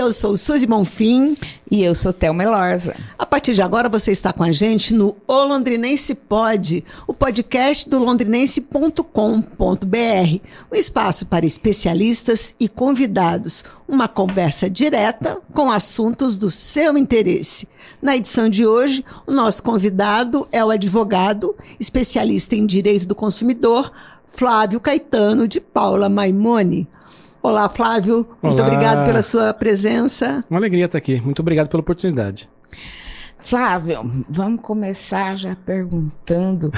eu sou Suzy Bonfim. E eu sou Thelma Elorza. A partir de agora você está com a gente no O Londrinense Pod, o podcast do londrinense.com.br. Um espaço para especialistas e convidados. Uma conversa direta com assuntos do seu interesse. Na edição de hoje, o nosso convidado é o advogado, especialista em direito do consumidor, Flávio Caetano de Paula Maimone. Olá, Flávio. Muito obrigado pela sua presença. Uma alegria estar aqui. Muito obrigado pela oportunidade. Flávio, vamos começar já perguntando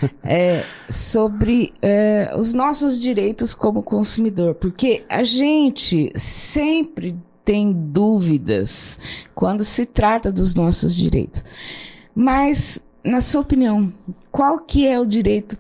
sobre os nossos direitos como consumidor, porque a gente sempre tem dúvidas quando se trata dos nossos direitos. Mas, na sua opinião, qual que é o direito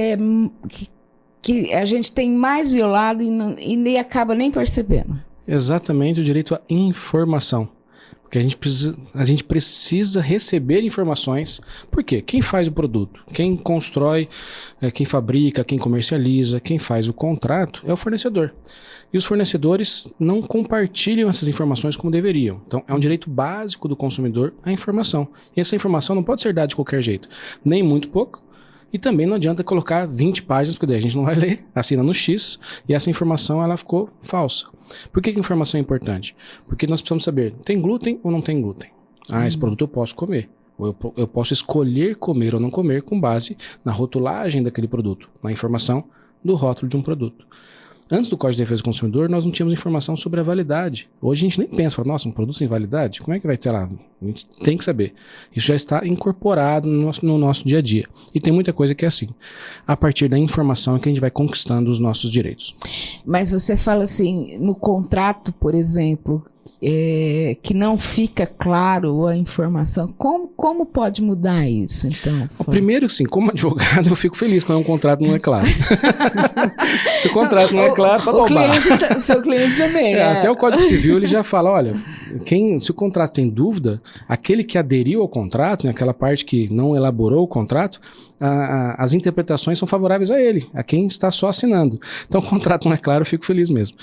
que a gente tem mais violado e nem acaba nem percebendo? Exatamente, o direito à informação. Porque a gente precisa receber informações. Por quê? Quem faz o produto, quem constrói, quem fabrica, quem comercializa, quem faz o contrato é o fornecedor. E os fornecedores não compartilham essas informações como deveriam. Então, é um direito básico do consumidor a informação. E essa informação não pode ser dada de qualquer jeito. Nem muito pouco. E também não adianta colocar 20 páginas, porque daí a gente não vai ler, assina no X, e essa informação ela ficou falsa. Por que a informação é importante? Porque nós precisamos saber, tem glúten ou não tem glúten? Esse produto eu posso comer. Ou eu posso escolher comer ou não comer com base na rotulagem daquele produto, na informação do rótulo de um produto. Antes do Código de Defesa do Consumidor, nós não tínhamos informação sobre a validade. Hoje a gente nem pensa, fala, nossa, um produto sem validade? Como é que vai ter lá? A gente tem que saber. Isso já está incorporado no nosso dia a dia. E tem muita coisa que é assim. A partir da informação é que a gente vai conquistando os nossos direitos. Mas você fala assim, no contrato, por exemplo, que não fica claro a informação, como pode mudar isso, então? Primeiro, sim, como advogado, eu fico feliz quando um contrato não é claro. Se o contrato não é claro, fala o seu cliente também, né? Até o Código Civil, ele já fala, olha, se o contrato tem dúvida, aquele que aderiu ao contrato, naquela parte que não elaborou o contrato, as interpretações são favoráveis a ele, a quem está só assinando. Então, o contrato não é claro, eu fico feliz mesmo.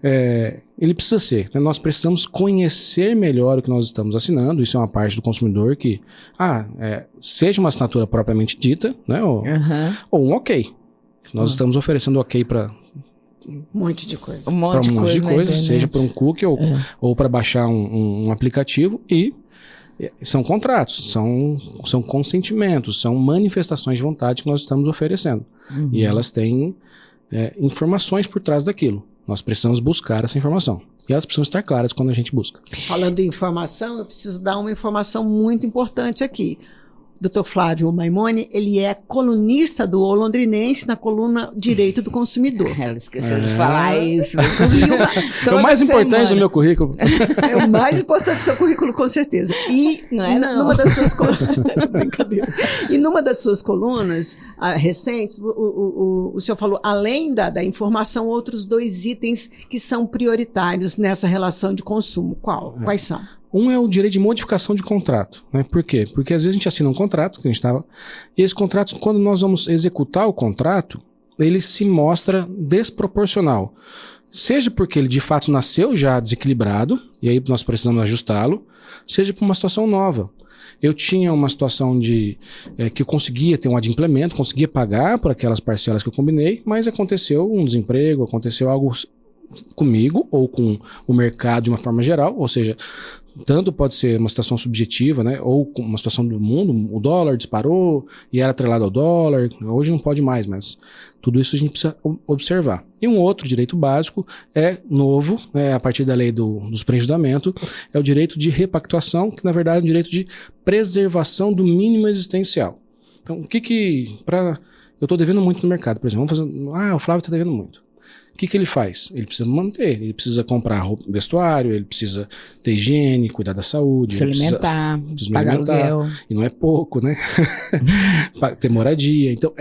Ele precisa ser, né? Nós precisamos conhecer melhor o que nós estamos assinando, isso é uma parte do consumidor que, seja uma assinatura propriamente dita, né? Ou um ok. Nós estamos oferecendo ok para um monte de coisa. Para um monte de coisa, seja para um cookie ou para baixar um aplicativo, e são contratos, são consentimentos, são manifestações de vontade que nós estamos oferecendo. E elas têm informações por trás daquilo. Nós precisamos buscar essa informação. E elas precisam estar claras quando a gente busca. Falando em informação, eu preciso dar uma informação muito importante aqui. Dr. Flávio Maimone, ele é colunista do O Londrinense na coluna Direito do Consumidor. Ela esqueceu de falar isso. É o mais importante do meu currículo. É o mais importante do seu currículo, com certeza. E numa das suas brincadeira. E numa das suas colunas recentes, o senhor falou, além da informação, outros 2 itens que são prioritários nessa relação de consumo. Quais são? Um é o direito de modificação de contrato, né? Por quê? Porque às vezes a gente assina um contrato, e esse contrato, quando nós vamos executar o contrato, ele se mostra desproporcional. Seja porque ele de fato nasceu já desequilibrado, e aí nós precisamos ajustá-lo, seja por uma situação nova. Eu tinha uma situação que eu conseguia ter um adimplemento, conseguia pagar por aquelas parcelas que eu combinei, mas aconteceu um desemprego, aconteceu algo comigo ou com o mercado de uma forma geral, ou seja, tanto pode ser uma situação subjetiva, né, ou uma situação do mundo, o dólar disparou e era atrelado ao dólar, hoje não pode mais, mas tudo isso a gente precisa observar. E um outro direito básico novo, a partir da lei dos pré-julgamento, é o direito de repactuação, que na verdade é um direito de preservação do mínimo existencial. Então, eu estou devendo muito no mercado, por exemplo, o Flávio está devendo muito. O que ele faz? Ele precisa manter, ele precisa comprar vestuário, ele precisa ter higiene, cuidar da saúde. Se alimentar, pagar aluguel. E não é pouco, né? Ter moradia. Então,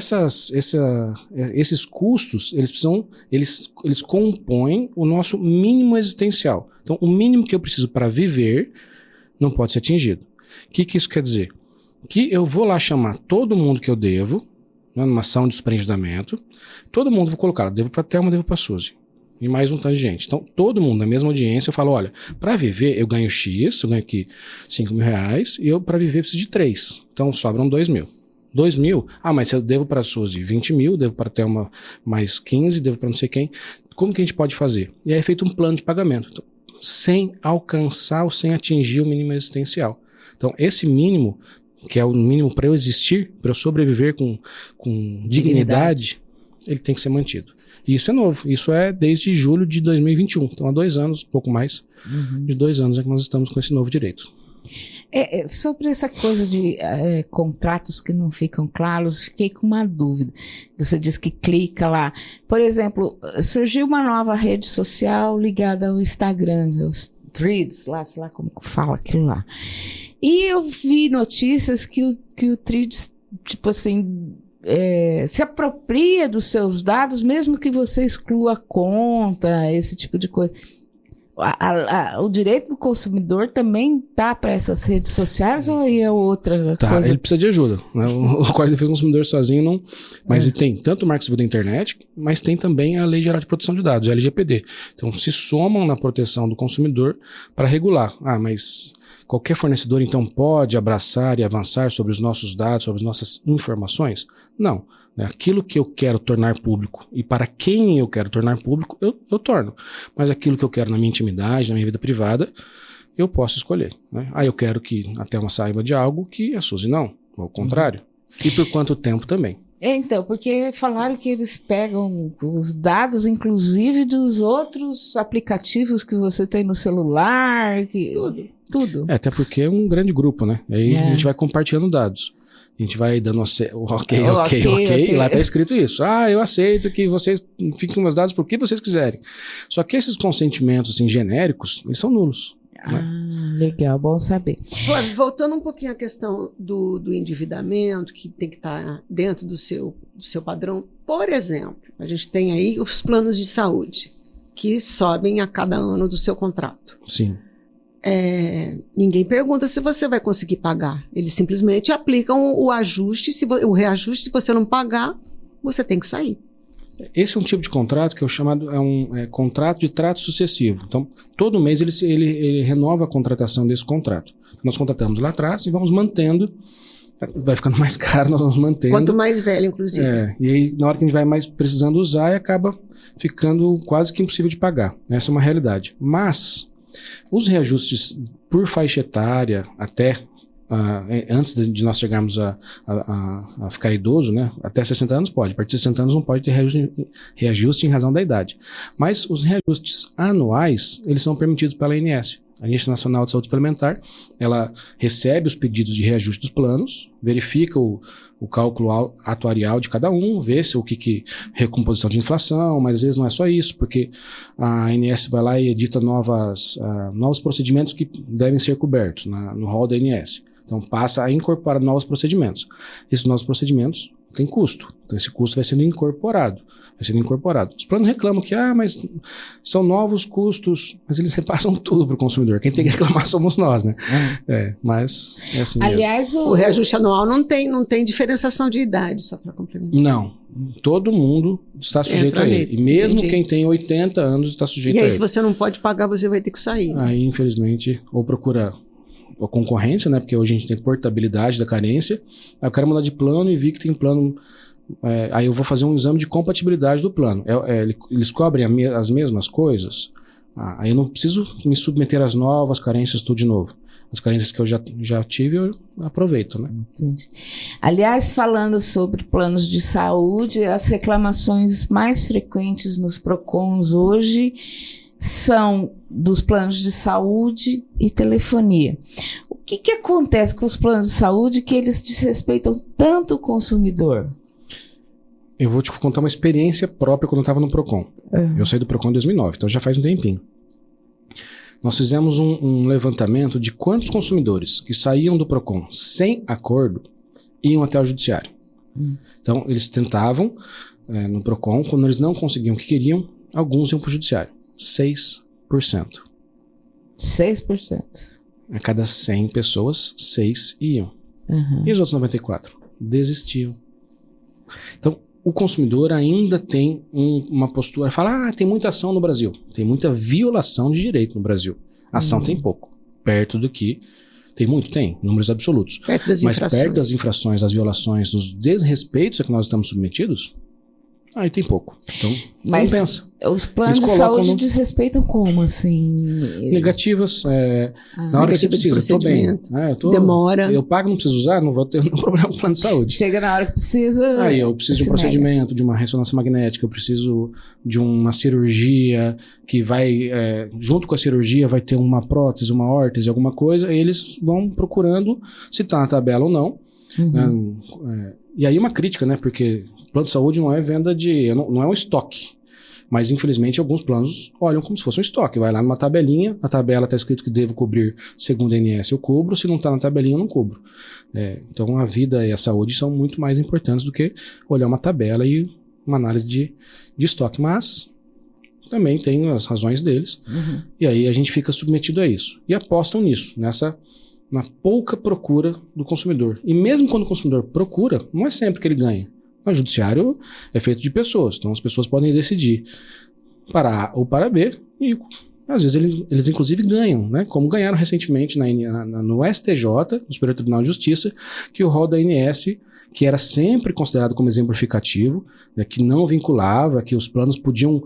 esses custos, eles compõem o nosso mínimo existencial. Então, o mínimo que eu preciso para viver não pode ser atingido. O que isso quer dizer? Que eu vou lá chamar todo mundo que eu devo, numa ação de desprendimento, todo mundo vou colocar, devo para a Thelma, devo para a Suzy. e mais um tanto de gente. Então, todo mundo na mesma audiência fala, olha, para viver eu ganho X, eu ganho aqui R$5.000, e eu para viver preciso de 3. Então, sobram 2.000. 2.000, mas eu devo para a Suzy 20.000, devo para Thelma mais 15, devo para não sei quem. Como que a gente pode fazer? E aí é feito um plano de pagamento, então, sem alcançar ou sem atingir o mínimo existencial. Então, esse mínimo, que é o mínimo para eu existir, para eu sobreviver com dignidade, ele tem que ser mantido. E isso é novo, isso é desde julho de 2021, então há 2 anos, pouco mais de 2 anos é que nós estamos com esse novo direito. Sobre essa coisa de contratos que não ficam claros, fiquei com uma dúvida. Você disse que clica lá. Por exemplo, surgiu uma nova rede social ligada ao Instagram, os Threads, lá, sei lá como fala aquilo lá. E eu vi notícias que o Threads, tipo assim, se apropria dos seus dados, mesmo que você exclua a conta, esse tipo de coisa. O direito do consumidor também tá para essas redes sociais ou é outra coisa? Ele precisa de ajuda, né? O Código de Defesa do Consumidor sozinho não... Mas tem tanto o Marco Civil da Internet, mas tem também a Lei Geral de Proteção de Dados, a LGPD. Então se somam na proteção do consumidor para regular. Mas qualquer fornecedor então pode abraçar e avançar sobre os nossos dados, sobre as nossas informações? Não. Aquilo que eu quero tornar público e para quem eu quero tornar público, eu torno. Mas aquilo que eu quero na minha intimidade, na minha vida privada, eu posso escolher. Né? Eu quero que a Thelma saiba de algo que a Suzy não, ao contrário. E por quanto tempo também. Então, porque falaram que eles pegam os dados, inclusive, dos outros aplicativos que você tem no celular, tudo. Até porque é um grande grupo, né? Aí a gente vai compartilhando dados. A gente vai dando ok, e lá está escrito isso. Eu aceito que vocês fiquem com meus dados por que vocês quiserem. Só que esses consentimentos assim, genéricos, eles são nulos. Né? Legal, bom saber. Voltando um pouquinho à questão do endividamento, que tem que estar dentro do seu padrão. Por exemplo, a gente tem aí os planos de saúde, que sobem a cada ano do seu contrato. Sim. Ninguém pergunta se você vai conseguir pagar. Eles simplesmente aplicam o ajuste, o reajuste. Se você não pagar, você tem que sair. Esse é um tipo de contrato que é o chamado contrato de trato sucessivo. Então, todo mês ele renova a contratação desse contrato. Nós contratamos lá atrás e vamos mantendo. Vai ficando mais caro, nós vamos mantendo. Quanto mais velho, inclusive. E aí, na hora que a gente vai mais precisando usar, acaba ficando quase que impossível de pagar. Essa é uma realidade. Mas os reajustes por faixa etária, até antes de nós chegarmos a ficar idoso, né? Até 60 anos pode, a partir de 60 anos não pode ter reajuste em razão da idade. Mas os reajustes anuais, eles são permitidos pela ANS. A Agência Nacional de Saúde Suplementar, ela recebe os pedidos de reajuste dos planos, verifica o cálculo atuarial de cada um, vê se o que recomposição de inflação, mas às vezes não é só isso, porque a ANS vai lá e edita novos procedimentos que devem ser cobertos no rol da ANS. Então passa a incorporar novos procedimentos. Esses novos procedimentos têm custo, então esse custo vai sendo incorporado. Os planos reclamam que, mas são novos custos, mas eles repassam tudo para o consumidor. Quem tem que reclamar somos nós, né? Mas é assim. Aliás, mesmo. O reajuste anual não tem diferenciação de idade, só para complementar. Não. Todo mundo está sujeito a ele. E mesmo quem tem 80 anos está sujeito a ele. E aí, se você não pode pagar, você vai ter que sair. Né? Aí, infelizmente, ou procura a concorrência, né? Porque hoje a gente tem portabilidade da carência. Aí eu quero mudar de plano e vi que tem plano. Aí eu vou fazer um exame de compatibilidade do plano. Eles cobrem as mesmas coisas. Aí eu não preciso me submeter às novas carências tudo de novo. As carências que eu já tive, eu aproveito, né? Entendi. Aliás, falando sobre planos de saúde, as reclamações mais frequentes nos PROCONs hoje são dos planos de saúde e telefonia. O que acontece com os planos de saúde que eles desrespeitam tanto o consumidor? Eu vou te contar uma experiência própria quando eu estava no PROCON. Eu saí do PROCON em 2009, então já faz um tempinho. Nós fizemos um levantamento de quantos consumidores que saíam do PROCON sem acordo iam até o judiciário. Então, eles tentavam no PROCON, quando eles não conseguiam o que queriam, alguns iam para o judiciário. 6%. 6%. A cada 100 pessoas, 6 iam. E os outros 94? Desistiam. Então, o consumidor ainda tem uma postura, fala, tem muita ação no Brasil, tem muita violação de direito no Brasil. Ação tem pouco, perto do que tem muito, tem, números absolutos. Perto das Mas infrações. perto das infrações, das violações, dos desrespeitos a que nós estamos submetidos, aí tem pouco. Então, Mas compensa. os planos Eles de colocam saúde no- desrespeitam como, assim? Negativas, na hora que você Negativa de precisa, eu tô bem. procedimento. Demora. Eu pago, não preciso usar, não vou ter nenhum problema com o plano de saúde. Chega na hora que precisa. Aí eu preciso de um se procedimento, de uma ressonância magnética, eu preciso de uma cirurgia que vai, junto com a cirurgia, vai ter uma prótese, uma órtese, alguma coisa, e eles vão procurando se tá na tabela ou não. Uhum. E aí uma crítica, né? Porque plano de saúde não é venda não é um estoque. Mas, infelizmente, alguns planos olham como se fosse um estoque. Vai lá numa tabelinha, na tabela está escrito que devo cobrir segundo a ANS, eu cubro. Se não está na tabelinha, eu não cubro. Então, a vida e a saúde são muito mais importantes do que olhar uma tabela e uma análise de estoque. Mas também tem as razões deles. Uhum. E aí a gente fica submetido a isso. E apostam nisso, na pouca procura do consumidor. E mesmo quando o consumidor procura, não é sempre que ele ganha. O judiciário é feito de pessoas, então as pessoas podem decidir para A ou para B, e às vezes eles inclusive ganham, né? Como ganharam recentemente no STJ, no Superior Tribunal de Justiça, que o rol da ANS, que era sempre considerado como exemplificativo, né, que não vinculava, que os planos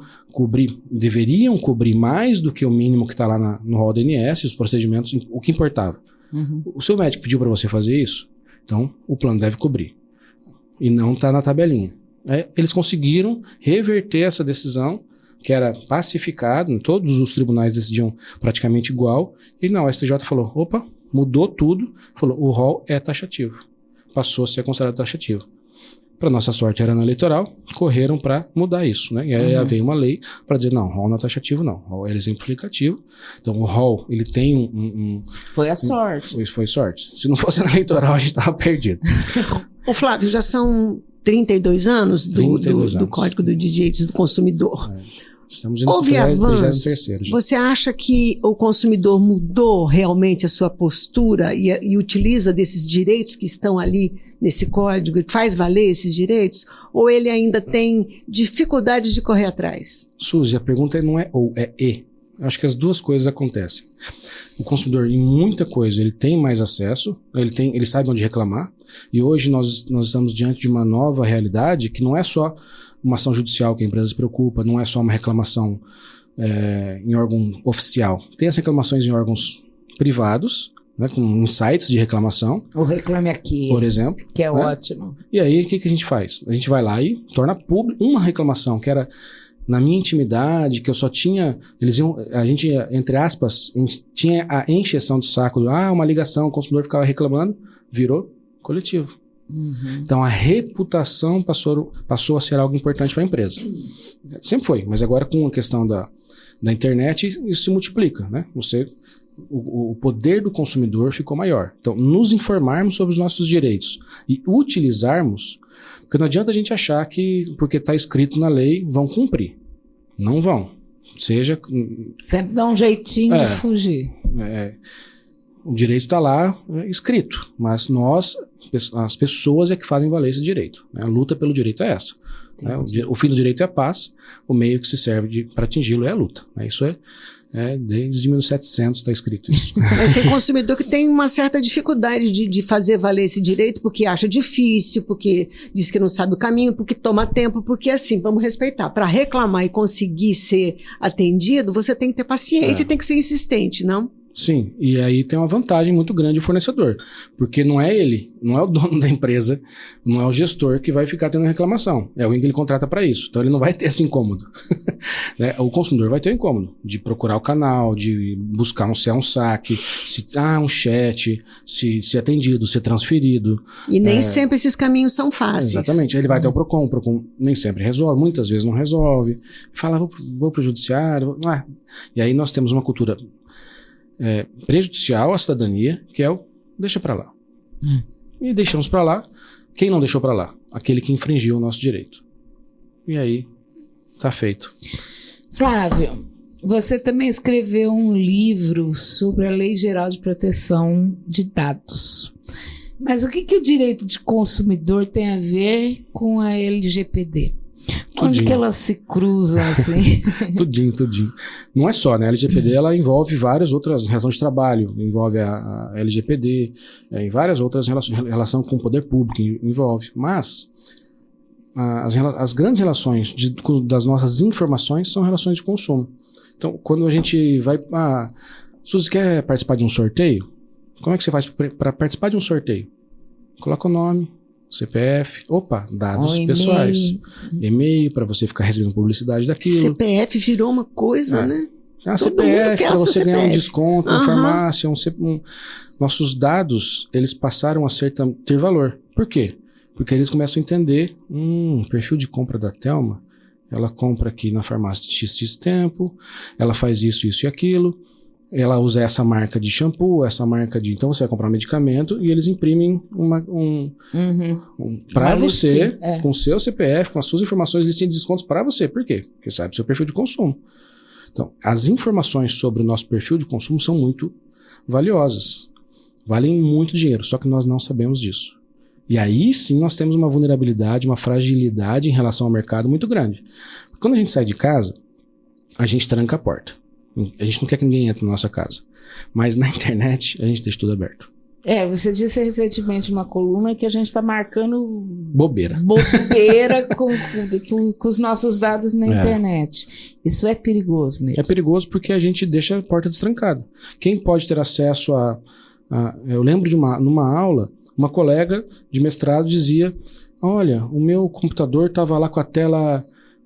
deveriam cobrir mais do que o mínimo que está lá no rol da ANS, os procedimentos, o que importava. Uhum. O seu médico pediu para você fazer isso, então o plano deve cobrir. E não está na tabelinha. Eles conseguiram reverter essa decisão, que era pacificada, todos os tribunais decidiam praticamente igual, e não, o STJ falou, opa, mudou tudo, falou, o rol é taxativo. Passou a ser considerado taxativo. Para nossa sorte, era no eleitoral, correram para mudar isso, né? E aí veio uma lei para dizer, não, rol não é taxativo, não. Rol é exemplificativo. Então, o rol, ele tem Foi a sorte. Foi sorte. Se não fosse no eleitoral, a gente estava perdido. Ô Flávio, já são 32 anos do 32 anos. Código de Direitos do Consumidor. Estamos indo Houve para o avanços? 33º. Você acha que o consumidor mudou realmente a sua postura e utiliza desses direitos que estão ali nesse código, faz valer esses direitos? Ou ele ainda tem dificuldades de correr atrás? Suzy, a pergunta não é ou, é e. Acho que as duas coisas acontecem. O consumidor, em muita coisa, ele tem mais acesso, ele sabe onde reclamar, e hoje nós estamos diante de uma nova realidade que não é só uma ação judicial que a empresa se preocupa, não é só uma reclamação em órgão oficial. Tem as reclamações em órgãos privados, né, com sites de reclamação. O Reclame Aqui, por exemplo. que é né? ótimo. E aí, o que a gente faz? A gente vai lá e torna público uma reclamação que era na minha intimidade, que eu só tinha... a gente, entre aspas, tinha a encheção de saco, uma ligação, o consumidor ficava reclamando, virou coletivo. Uhum. Então, a reputação passou a ser algo importante para a empresa. Sempre foi, mas agora com a questão da internet, isso se multiplica, né? O poder do consumidor ficou maior. Então, nos informarmos sobre os nossos direitos e utilizarmos, porque não adianta a gente achar que, porque está escrito na lei, vão cumprir. Não vão. Sempre dá um jeitinho de fugir. O direito está lá escrito, mas as pessoas é que fazem valer esse direito. Né? A luta pelo direito é essa. Né? O fim do direito é a paz, o meio que se serve para atingi-lo é a luta. Né? Isso desde 1700 está escrito isso. Mas tem consumidor que tem uma certa dificuldade de fazer valer esse direito porque acha difícil, porque diz que não sabe o caminho, porque toma tempo, porque assim, vamos respeitar. Para reclamar e conseguir ser atendido, você tem que ter paciência e tem que ser insistente, não? Sim, e aí tem uma vantagem muito grande o fornecedor, porque não é ele, não é o dono da empresa, não é o gestor que vai ficar tendo reclamação, é alguém que ele contrata para isso, então ele não vai ter esse incômodo. Né? O consumidor vai ter o incômodo de procurar o canal, de buscar se é um saque, se um chat, se é atendido, se é transferido. E nem sempre esses caminhos são fáceis. Exatamente, ele vai até o Procon nem sempre resolve, muitas vezes não resolve, fala, vou pro judiciário, e aí nós temos uma cultura prejudicial à cidadania, que é o deixa pra lá. E deixamos pra lá. Quem não deixou pra lá? Aquele que infringiu o nosso direito. E aí, tá feito. Flávio, você também escreveu um livro sobre a Lei Geral de Proteção de Dados. Mas o que o direito de consumidor tem a ver com a LGPD? Onde que elas se cruzam assim? Tudinho. Não é só, né? A LGPD ela envolve várias outras relações de trabalho, envolve a LGPD, em várias outras relação com o poder público, envolve. Mas as grandes relações das nossas informações são relações de consumo. Então, quando a gente vai... Suzy, quer participar de um sorteio? Como é que você faz para participar de um sorteio? Coloca o nome, CPF, dados pessoais. E-mail para você ficar recebendo publicidade daquilo. CPF virou uma coisa, né? CPF para você ganhar um desconto na farmácia. Nossos dados, eles passaram a ter valor. Por quê? Porque eles começam a entender, perfil de compra da Thelma, ela compra aqui na farmácia de X tempo, ela faz isso e aquilo. Ela usa essa marca de shampoo, essa marca de... Então você vai comprar um medicamento e eles imprimem para você, com o seu CPF, com as suas informações, listinha de descontos para você. Por quê? Porque sabe o seu perfil de consumo. Então, as informações sobre o nosso perfil de consumo são muito valiosas. Valem muito dinheiro, só que nós não sabemos disso. E aí sim nós temos uma vulnerabilidade, uma fragilidade em relação ao mercado muito grande. Porque quando a gente sai de casa, a gente tranca a porta. A gente não quer que ninguém entre na nossa casa. Mas na internet, a gente deixa tudo aberto. Você disse recentemente numa coluna que a gente está marcando... Bobeira com os nossos dados na internet. Isso é perigoso mesmo. É perigoso porque a gente deixa a porta destrancada. Quem pode ter acesso eu lembro numa aula, uma colega de mestrado dizia: olha, o meu computador estava lá com a tela...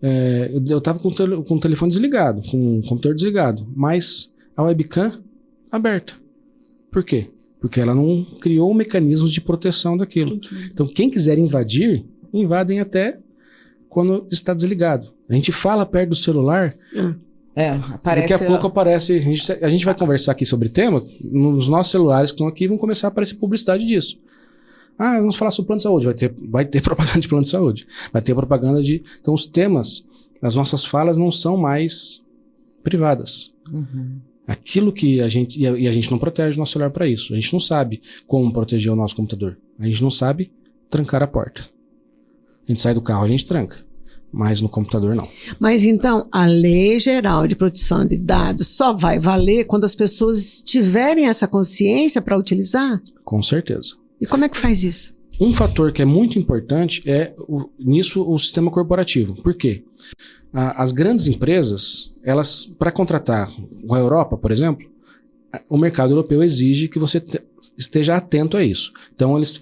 eu estava com o telefone desligado, com o computador desligado, mas a webcam aberta. Por quê? Porque ela não criou mecanismos de proteção daquilo. Então, quem quiser invadir, invadem até quando está desligado. A gente fala perto do celular, aparece, daqui a pouco aparece... A gente vai conversar aqui sobre o tema, nos nossos celulares que estão aqui vão começar a aparecer publicidade disso. Vamos falar sobre plano de saúde. Vai ter propaganda de plano de saúde. Vai ter propaganda de... Então, os temas, as nossas falas não são mais privadas. Aquilo que a gente... E a gente não protege o nosso celular para isso. A gente não sabe como proteger o nosso computador. A gente não sabe trancar a porta. A gente sai do carro, a gente tranca. Mas no computador, não. Mas então, a Lei Geral de Proteção de Dados só vai valer quando as pessoas tiverem essa consciência para utilizar? Com certeza. E como é que faz isso? Um fator que é muito importante é o sistema corporativo. Por quê? As grandes empresas, elas, para contratar com a Europa, por exemplo, o mercado europeu exige que você esteja atento a isso. Então, eles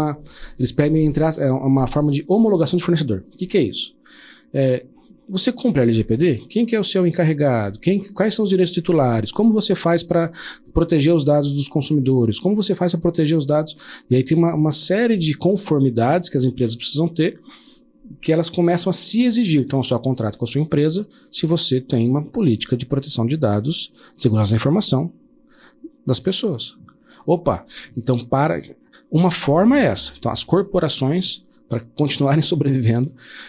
pedem uma forma de homologação de fornecedor. O que é isso? Você compra a LGPD? Quem que é o seu encarregado? Quais são os direitos titulares? Como você faz para proteger os dados dos consumidores? Como você faz para proteger os dados? E aí tem uma série de conformidades que as empresas precisam ter, que elas começam a se exigir. Então, só contrato com a sua empresa se você tem uma política de proteção de dados, segurança da informação das pessoas. Então uma forma é essa. Então, as corporações, para continuarem sobrevivendo,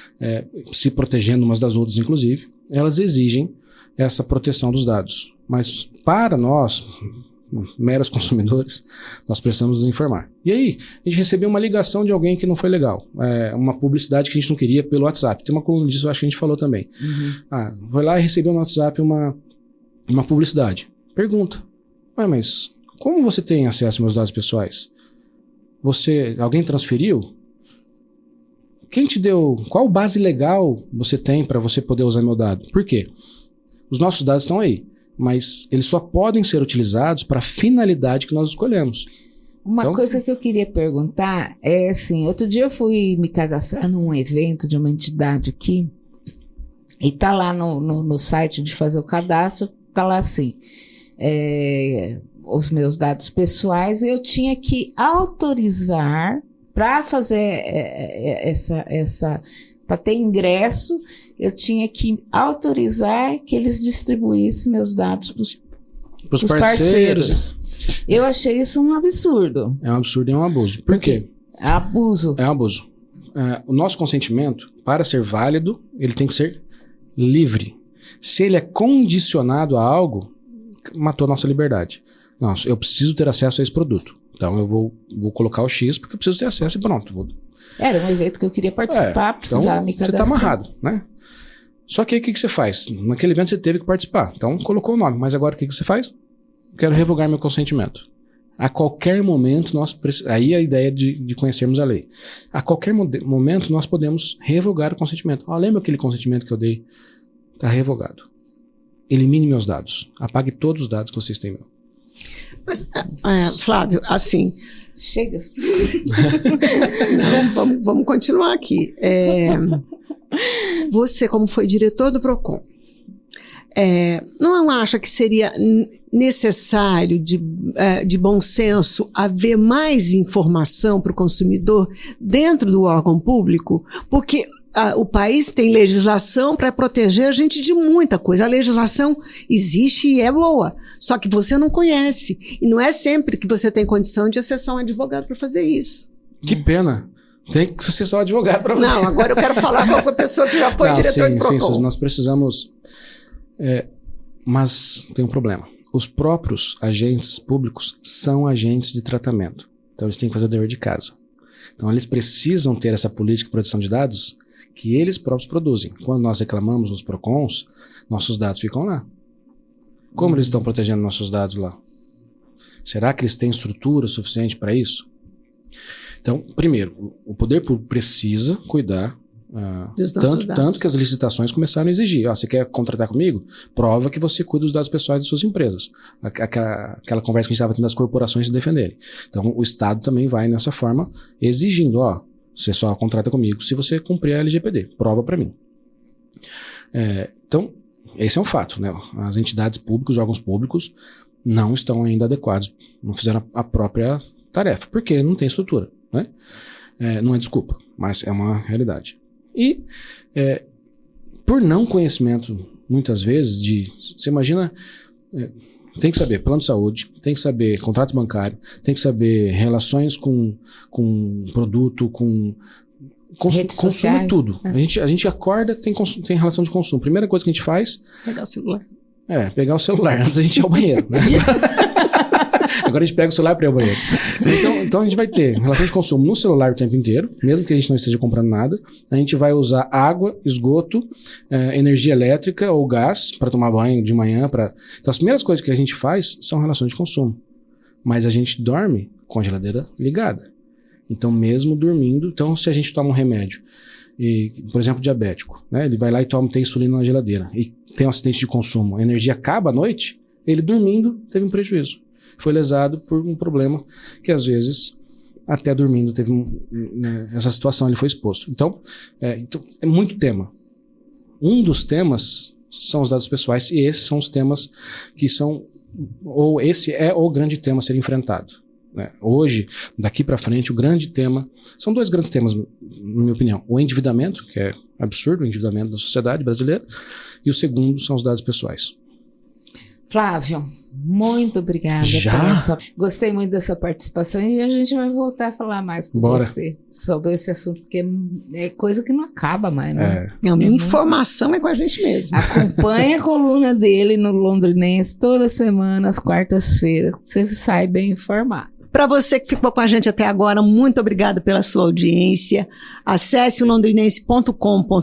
se protegendo umas das outras, inclusive, elas exigem essa proteção dos dados. Mas para nós, meros consumidores, nós precisamos nos informar. E aí, a gente recebeu uma ligação de alguém que não foi legal. Uma publicidade que a gente não queria pelo WhatsApp. Tem uma coluna disso, eu acho que a gente falou também. Vai lá e recebeu no WhatsApp uma publicidade. Pergunta: mas como você tem acesso aos meus dados pessoais? Alguém transferiu? Quem te deu? Qual base legal você tem para você poder usar meu dado? Por quê? Os nossos dados estão aí, mas eles só podem ser utilizados para a finalidade que nós escolhemos. Uma coisa que eu queria perguntar é assim, outro dia eu fui me cadastrar num evento de uma entidade aqui, e tá lá no site de fazer o cadastro, tá lá assim, os meus dados pessoais, eu tinha que autorizar para fazer para ter ingresso, eu tinha que autorizar que eles distribuíssem meus dados para os parceiros. Eu achei isso um absurdo. É um absurdo e é um abuso. Por quê? É abuso. É um abuso. O nosso consentimento, para ser válido, ele tem que ser livre. Se ele é condicionado a algo, matou a nossa liberdade. Eu preciso ter acesso a esse produto. Então eu vou colocar o X porque eu preciso ter acesso e pronto. Era um evento que eu queria participar, precisava me cadastrar. Você está amarrado, né? Só que aí o que você faz? Naquele evento você teve que participar. Então colocou o nome, mas agora o que você faz? Quero revogar meu consentimento. A qualquer momento aí a ideia de conhecermos a lei. A qualquer momento nós podemos revogar o consentimento. Lembra aquele consentimento que eu dei? Está revogado. Elimine meus dados. Apague todos os dados que vocês têm meu. Mas, Flávio, assim... Chega. Não, vamos continuar aqui. Você, como foi diretor do PROCON, não acha que seria necessário, de bom senso, haver mais informação para o consumidor dentro do órgão público? Porque o país tem legislação para proteger a gente de muita coisa. A legislação existe e é boa, só que você não conhece. E não é sempre que você tem condição de acessar um advogado para fazer isso. Que pena. Tem que acessar um advogado para você. Não, agora eu quero falar com a pessoa que já foi diretor do PROCON. Sim, nós precisamos... mas tem um problema. Os próprios agentes públicos são agentes de tratamento. Então eles têm que fazer o dever de casa. Então eles precisam ter essa política de proteção de dados que eles próprios produzem. Quando nós reclamamos nos PROCONs, nossos dados ficam lá. Como eles estão protegendo nossos dados lá? Será que eles têm estrutura suficiente para isso? Então, primeiro, o poder público precisa cuidar, tanto que as licitações começaram a exigir. Você quer contratar comigo? Prova que você cuida dos dados pessoais das suas empresas. Aquela conversa que a gente estava tendo das corporações se defenderem. Então, o Estado também vai nessa forma exigindo, você só contrata comigo se você cumprir a LGPD. Prova para mim. Então, esse é um fato, né? As entidades públicas, os órgãos públicos, não estão ainda adequados, não fizeram a própria tarefa, porque não tem estrutura, né? Não é desculpa, mas é uma realidade. E, por não conhecimento, muitas vezes, você imagina... tem que saber plano de saúde, tem que saber contrato bancário, tem que saber relações com produto, consumo e tudo. A gente acorda, tem relação de consumo. Primeira coisa que a gente faz... Pegar o celular. Pegar o celular antes da gente ir ao banheiro, né? Agora a gente pega o celular para ir ao banheiro. Então a gente vai ter relação de consumo no celular o tempo inteiro, mesmo que a gente não esteja comprando nada. A gente vai usar água, esgoto, energia elétrica ou gás para tomar banho de manhã. Então as primeiras coisas que a gente faz são relações de consumo. Mas a gente dorme com a geladeira ligada. Então mesmo dormindo, se a gente toma um remédio, por exemplo, diabético, né? Ele vai lá e tem insulina na geladeira e tem um acidente de consumo, a energia acaba à noite, ele dormindo teve um prejuízo. Foi lesado por um problema que às vezes até dormindo teve essa situação, ele foi exposto. Então é muito tema. Um dos temas são os dados pessoais e esses são os temas que esse é o grande tema a ser enfrentado, né? Hoje, daqui para frente, o grande tema, são dois grandes temas, na minha opinião. O endividamento, que é absurdo, o endividamento da sociedade brasileira, e o segundo são os dados pessoais. Flávio, muito obrigada. Gostei muito da sua participação e a gente vai voltar a falar mais com você sobre esse assunto, porque é coisa que não acaba mais, né? Informação é com a gente mesmo. Acompanhe a coluna dele no Londrinense toda semana, às quartas-feiras, você sai bem informado. Para você que ficou com a gente até agora, muito obrigada pela sua audiência. Acesse o londrinense.com.br.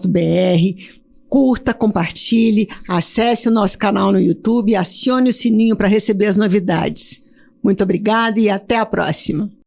Curta, compartilhe, acesse o nosso canal no YouTube e acione o sininho para receber as novidades. Muito obrigada e até a próxima.